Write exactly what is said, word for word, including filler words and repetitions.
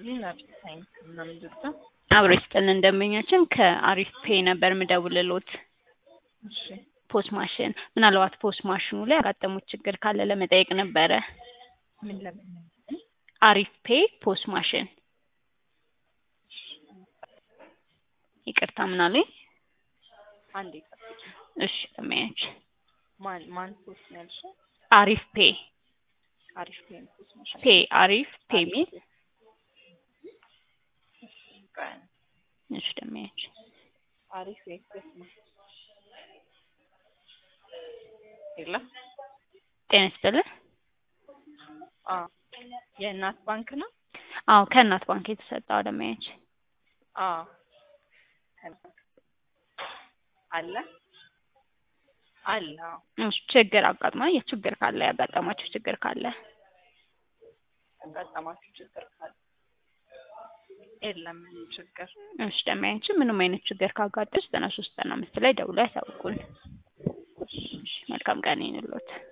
ይናፍቀኝ ምናምን ድርታ አብሮ ይስጥልን ደንበኛችን ከአሪፍ ፔይ ነበር ምደውልሎት። እሺ ፖስ ማሽን ምናልባት ፖስ ማሽኑ ላይ ያጋጠሙት ችግር ካለ ለመጠየቅ ነበረ። ምን ለምን አሪፍ ፔይ ፖስ ማሽን ይቅርታ ምን አለኝ? አንዴ እሺ ደንበኛችን ማን ማን ፖስት ነው ያልሽው? አሪፍ ፔይ አሪፍ ፔይ ፖስት ማሽን ፔይ አሪፍ ፔይ ሚል እሺ ደንበኛችን አሪፍ ፔይ ፖስት ማሽን ይላ ጤና ይስጥልን። አዎ የእናት ባንክ ነው? አዎ ከእናት ባንክ የተሰጠው ደንበኛችን። አዎ አለ አለ እሺ ችግር አጋጥማ የችግር ካለ ያጋጠማችሁ ችግር ካለ ያጋጠማችሁ ችግር ካለ የለም ችግር። እሺ ደንበኛችን ምንም አይነት ችግር ካጋጠመሽ ዘጠና ሶስት ዘጠና አምስት ላይ ደውለው ያሳውቁን። እሺ መልካም ቀን ይሁንልዎት።